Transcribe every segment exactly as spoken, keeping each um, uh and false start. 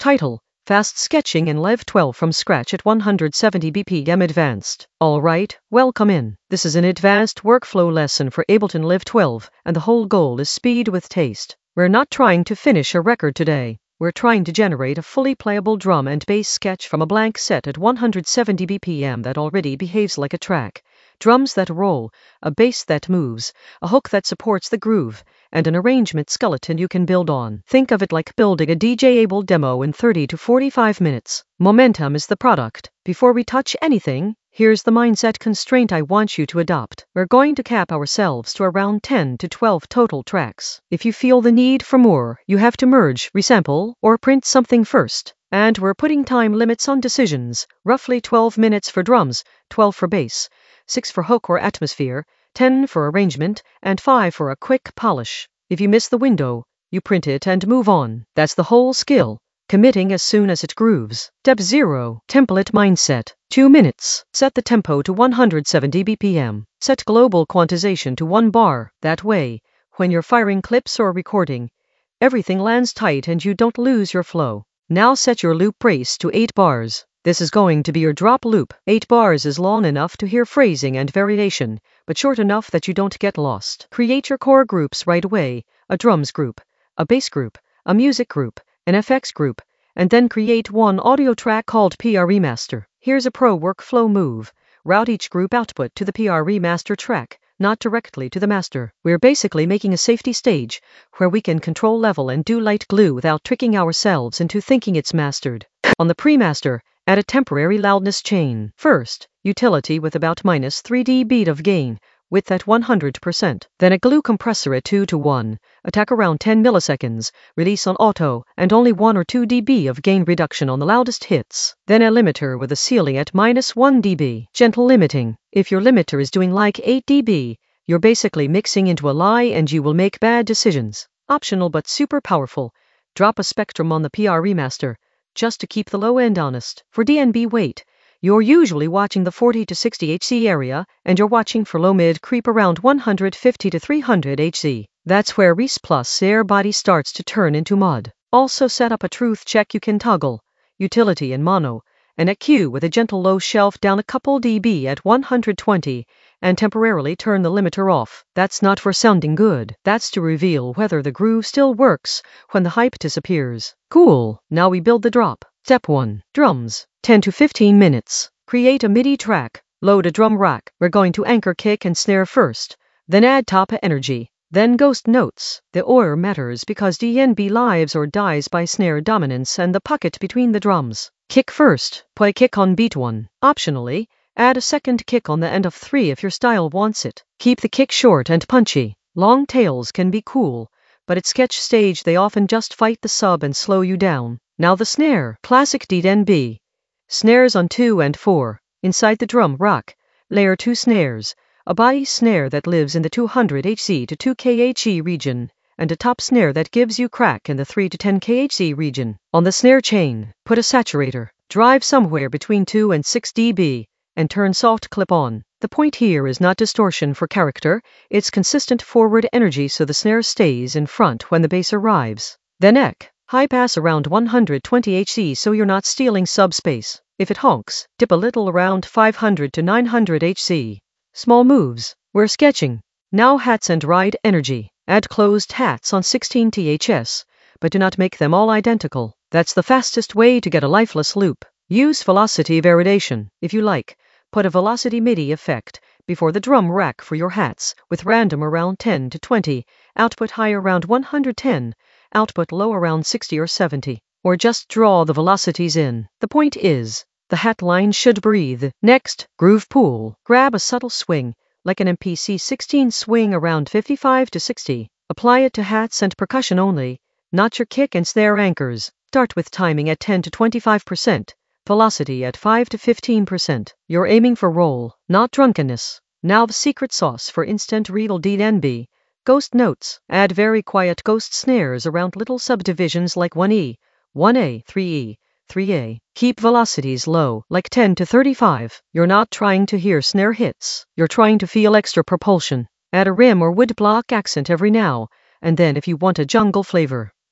Title: Fast Sketching in Lev twelve from Scratch at one hundred seventy B P M Advanced. Alright, welcome in. This is an advanced workflow lesson for Ableton Live twelve, and the whole goal is speed with taste. We're not trying to finish a record today. We're trying to generate a fully playable drum and bass sketch from a blank set at one hundred seventy B P M that already behaves like a track. Drums that roll, a bass that moves, a hook that supports the groove, and an arrangement skeleton you can build on. Think of it like building a D J-able demo in thirty to forty-five minutes. Momentum is the product. Before we touch anything, here's the mindset constraint I want you to adopt. We're going to cap ourselves to around ten to twelve total tracks. If you feel the need for more, you have to merge, resample, or print something first. And we're putting time limits on decisions, roughly twelve minutes for drums, twelve for bass, six for hook or atmosphere, ten for arrangement, and five for a quick polish. If you miss the window, you print it and move on. That's the whole skill. Committing as soon as it grooves. Step zero. Template mindset. two minutes. Set the tempo to one hundred seventy B P M. Set global quantization to one bar. That way, when you're firing clips or recording, everything lands tight and you don't lose your flow. Now set your loop brace to eight bars. This is going to be your drop loop. eight bars is long enough to hear phrasing and variation, but short enough that you don't get lost. Create your core groups right away, a drums group, a bass group, a music group, an F X group, and then create one audio track called P R Remaster. Here's a pro workflow move. Route each group output to the P R Remaster track, not directly to the master. We're basically making a safety stage, where we can control level and do light glue without tricking ourselves into thinking it's mastered. On the pre-master, add a temporary loudness chain. First, utility with about minus three decibels of gain, width at one hundred percent. Then a glue compressor at two to one, attack around ten milliseconds, release on auto, and only one or two decibels of gain reduction on the loudest hits. Then a limiter with a ceiling at minus one decibel. Gentle limiting. If your limiter is doing like eight decibels, you're basically mixing into a lie and you will make bad decisions. Optional but super powerful. Drop a spectrum on the P R Remaster, just to keep the low end honest. For D N B weight, you're usually watching the forty to sixty H Z area, and you're watching for low mid creep around one hundred fifty to three hundred H Z. That's where Res Plus air body starts to turn into mud. Also set up a truth check you can toggle, utility in mono, and a Q with a gentle low shelf down a couple dB at one hundred twenty, and temporarily turn the limiter off. That's not for sounding good. That's to reveal whether the groove still works when the hype disappears. Cool. Now we build the drop. Step one. Drums. ten to fifteen minutes. Create a MIDI track. Load a drum rack. We're going to anchor kick and snare first, then add top energy, then ghost notes. The order matters because D N B lives or dies by snare dominance and the pocket between the drums. Kick first. Play kick on beat one. Optionally, add a second kick on the end of three if your style wants it. Keep the kick short and punchy. Long tails can be cool, but at sketch stage they often just fight the sub and slow you down. Now the snare. Classic D N B. Snares on two and four. Inside the drum rack, layer two snares, a body snare that lives in the two hundred H Z to two K H Z region, and a top snare that gives you crack in the three to ten K H Z region. On the snare chain, put a saturator. Drive somewhere between two and six decibels, and turn soft clip on. The point here is not distortion for character, it's consistent forward energy so the snare stays in front when the bass arrives. Then E C. High pass around one hundred twenty H Z so you're not stealing subspace. If it honks, dip a little around five hundred to nine hundred H Z. Small moves. We're sketching. Now hats and ride energy. Add closed hats on sixteen T H S, but do not make them all identical. That's the fastest way to get a lifeless loop. Use velocity variation. If you like, put a velocity MIDI effect before the drum rack for your hats, with random around ten to twenty, output high around one hundred ten, output low around sixty or seventy. Or just draw the velocities in. The point is, the hat line should breathe. Next, groove pool. Grab a subtle swing, like an M P C sixteen swing around fifty-five to sixty. Apply it to hats and percussion only, not your kick and snare anchors. Start with timing at ten to twenty-five percent, velocity at five to fifteen percent. You're aiming for roll, not drunkenness. Now the secret sauce for instant real D N B. Ghost notes. Add very quiet ghost snares around little subdivisions like one E, one A, three E, three A. Keep velocities low, like ten to thirty-five. You're not trying to hear snare hits. You're trying to feel extra propulsion. Add a rim or woodblock accent every now and then if you want a jungle flavor.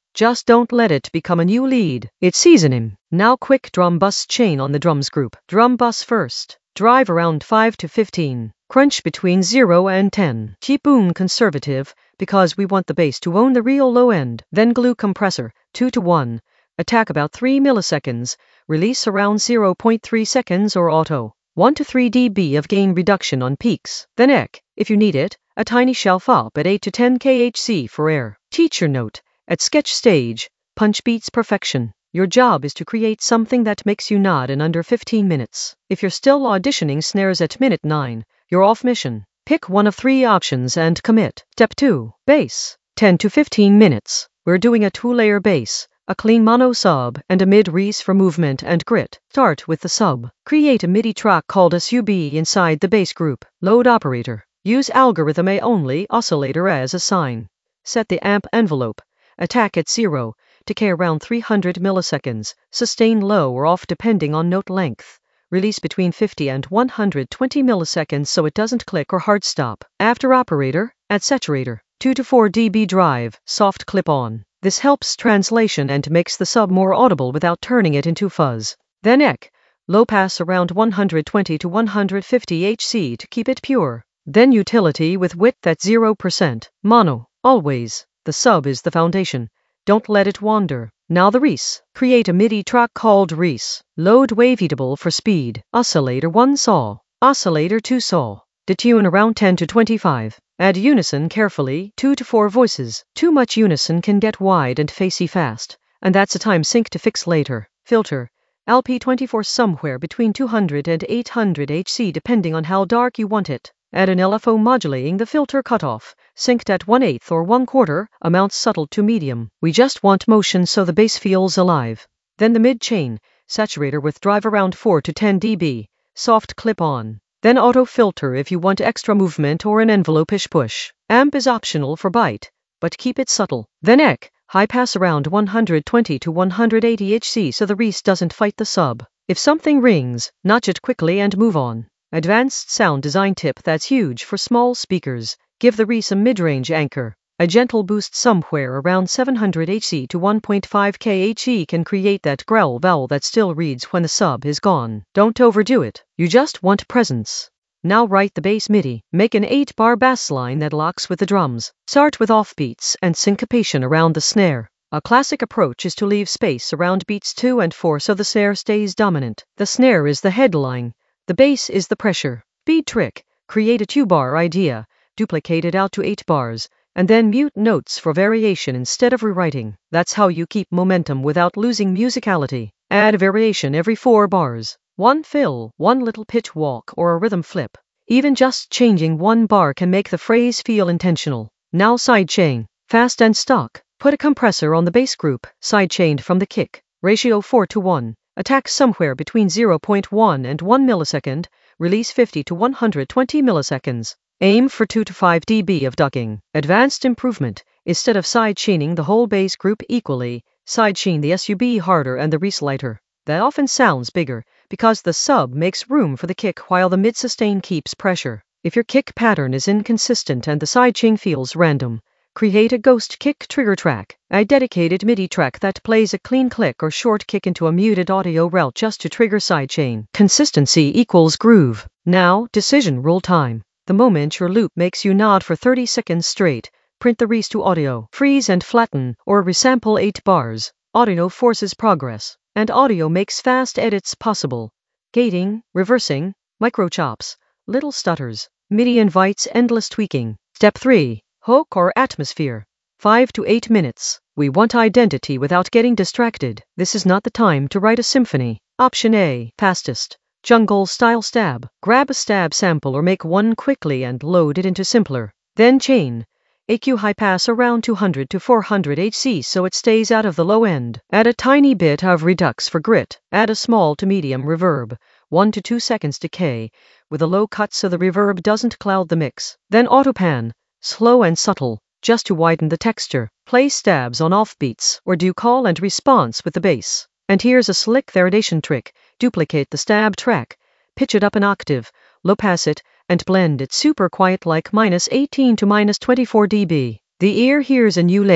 Just don't let it become a new lead. It's seasoning. Now quick drum bus chain on the drums group. Drum bus first. Drive around five to fifteen. Crunch between zero and ten. Keep boom conservative, because we want the bass to own the real low end. Then glue compressor, two to one. Attack about three milliseconds. Release around zero point three seconds or auto. one to three decibels of gain reduction on peaks. Then E C, if you need it, a tiny shelf up at eight to ten kilohertz for air. Teacher note, at sketch stage, punch beats perfection. Your job is to create something that makes you nod in under fifteen minutes. If you're still auditioning snares at minute nine, you're off mission. Pick one of three options and commit. Step two. Bass. ten to fifteen minutes. We're doing a two-layer bass, a clean mono sub, and a mid-res for movement and grit. Start with the sub. Create a MIDI track called a sub inside the bass group. Load operator. Use algorithm A only oscillator as a sign. Set the amp envelope. Attack at zero. Decay around three hundred milliseconds. Sustain low or off depending on note length. Release between fifty and one hundred twenty milliseconds so it doesn't click or hard stop. After operator, add saturator. two to four decibel drive, soft clip on. This helps translation and makes the sub more audible without turning it into fuzz. Then E C, low pass around one hundred twenty to one hundred fifty hertz to keep it pure. Then utility with width at zero percent. Mono, always. The sub is the foundation. Don't let it wander. Now the res. Create a MIDI track called res. Load waveable for speed. Oscillator one saw. Oscillator two saw. Detune around ten to twenty-five. Add unison carefully, two to four voices. Too much unison can get wide and facey fast, and that's a time sink to fix later. Filter. L P twenty-four somewhere between two hundred and eight hundred hertz depending on how dark you want it. Add an L F O modulating the filter cutoff, synced at one eighth or one quarter, amounts subtle to medium. We just want motion so the bass feels alive. Then the mid chain, saturator with drive around four to ten decibels, soft clip on. Then auto filter if you want extra movement or an envelope-ish push. Amp is optional for bite, but keep it subtle. Then E C, high pass around one hundred twenty to one hundred eighty hertz so the res doesn't fight the sub. If something rings, notch it quickly and move on. Advanced sound design tip that's huge for small speakers. Give the res a mid-range anchor. A gentle boost somewhere around seven hundred hertz to one point five kilohertz can create that growl vowel that still reads when the sub is gone. Don't overdo it. You just want presence. Now write the bass MIDI. Make an eight bar bass line that locks with the drums. Start with offbeats and syncopation around the snare. A classic approach is to leave space around beats two and four so the snare stays dominant. The snare is the headline. The bass is the pressure. Speed trick. Create a two-bar idea, duplicate it out to eight bars, and then mute notes for variation instead of rewriting. That's how you keep momentum without losing musicality. Add variation every four bars. One fill, one little pitch walk or a rhythm flip. Even just changing one bar can make the phrase feel intentional. Now sidechain. Fast and stock. Put a compressor on the bass group, sidechained from the kick. Ratio four to one. Attack somewhere between zero point one and one millisecond, release fifty to one hundred twenty milliseconds. Aim for two to five decibels of ducking. Advanced improvement. Instead of sidechaining the whole bass group equally, sidechain the sub harder and the res lighter. That often sounds bigger, because the sub makes room for the kick while the mid-sustain keeps pressure. If your kick pattern is inconsistent and the sidechain feels random, create a ghost kick trigger track, a dedicated MIDI track that plays a clean click or short kick into a muted audio route just to trigger sidechain. Consistency equals groove. Now, decision rule time. The moment your loop makes you nod for thirty seconds straight, print the res to audio, freeze and flatten, or resample eight bars. Audio forces progress, and audio makes fast edits possible. Gating, reversing, micro chops, little stutters. MIDI invites endless tweaking. Step three. Hook or atmosphere. five to eight minutes. We want identity without getting distracted. This is not the time to write a symphony. Option A. Fastest. Jungle style stab. Grab a stab sample or make one quickly and load it into simpler. Then chain. A Q high pass around two hundred to four hundred hertz so it stays out of the low end. Add a tiny bit of redux for grit. Add a small to medium reverb. one to two seconds decay, with a low cut so the reverb doesn't cloud the mix. Then autopan. Slow and subtle, just to widen the texture. Play stabs on offbeats or do call and response with the bass. And here's a slick variation trick. Duplicate the stab track, pitch it up an octave, low pass it, and blend it super quiet like minus eighteen to minus twenty-four decibels. The ear hears a new layer.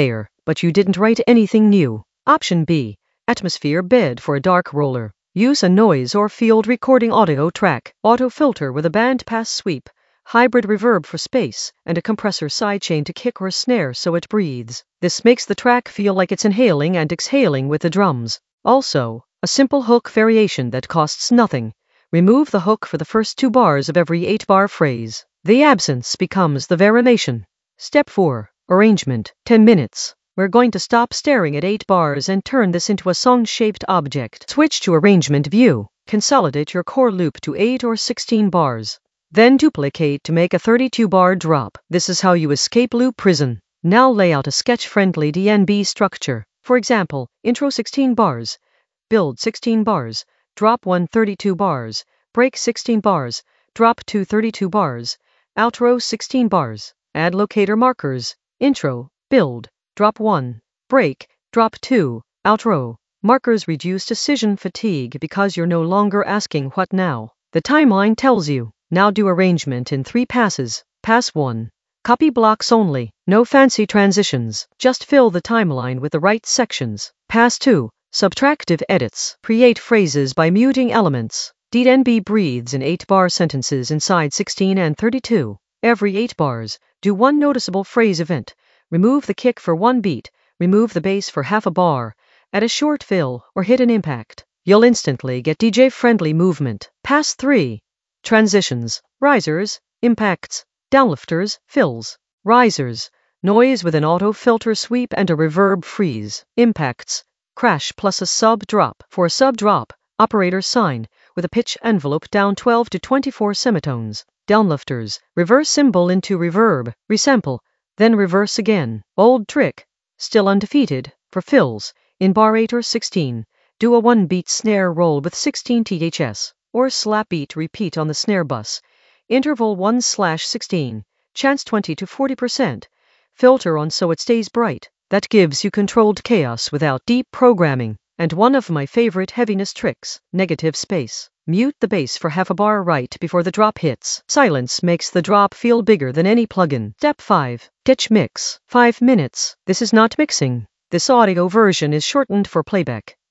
but you didn't write anything new. Option B. Atmosphere bed for a dark roller. Use a noise or field recording audio track, auto filter with a band pass sweep, hybrid reverb for space, and a compressor sidechain to kick or snare so it breathes. This makes the track feel like it's inhaling and exhaling with the drums. Also, a simple hook variation that costs nothing. Remove the hook for the first two bars of every eight-bar phrase. The absence becomes the variation. Step four. Arrangement. ten minutes. We're going to stop staring at eight bars and turn this into a song-shaped object. Switch to Arrangement View. Consolidate your core loop to eight or sixteen bars. Then duplicate to make a thirty-two bar drop. This is how you escape loop prison. Now lay out a sketch-friendly D N B structure. For example, intro sixteen bars, build sixteen bars, drop one thirty-two bars, break sixteen bars, drop two thirty-two bars, outro sixteen bars. Add locator markers. Intro, build, drop one, break, drop two, outro. Markers reduce decision fatigue because you're no longer asking what now. The timeline tells you. Now do arrangement in three passes. Pass one. Copy blocks only. No fancy transitions. Just fill the timeline with the right sections. Pass two. Subtractive edits. Create phrases by muting elements. D N B breathes in eight-bar sentences inside sixteen and thirty-two. Every eight bars, do one noticeable phrase event. Remove the kick for one beat. Remove the bass for half a bar. Add a short fill or hit an impact. You'll instantly get D J-friendly movement. Pass three. Transitions. Risers, impacts, downlifters, fills. Risers. Noise with an auto filter sweep and a reverb freeze. Impacts. Crash plus a sub drop. For a sub drop, operator sign with a pitch envelope down twelve to twenty-four semitones. Downlifters. Reverse cymbal into reverb. Resample. Then reverse again. Old trick. Still undefeated. For fills. In bar eight or sixteen, do a one-beat snare roll with sixteen T H S. Or slap beat repeat on the snare bus. Interval one slash sixteen. Chance twenty to forty percent. Filter on so it stays bright. That gives you controlled chaos without deep programming. And one of my favorite heaviness tricks, negative space. Mute the bass for half a bar right before the drop hits. Silence makes the drop feel bigger than any plugin. Step five. Ditch mix. five minutes. This is not mixing. This audio version is shortened for playback.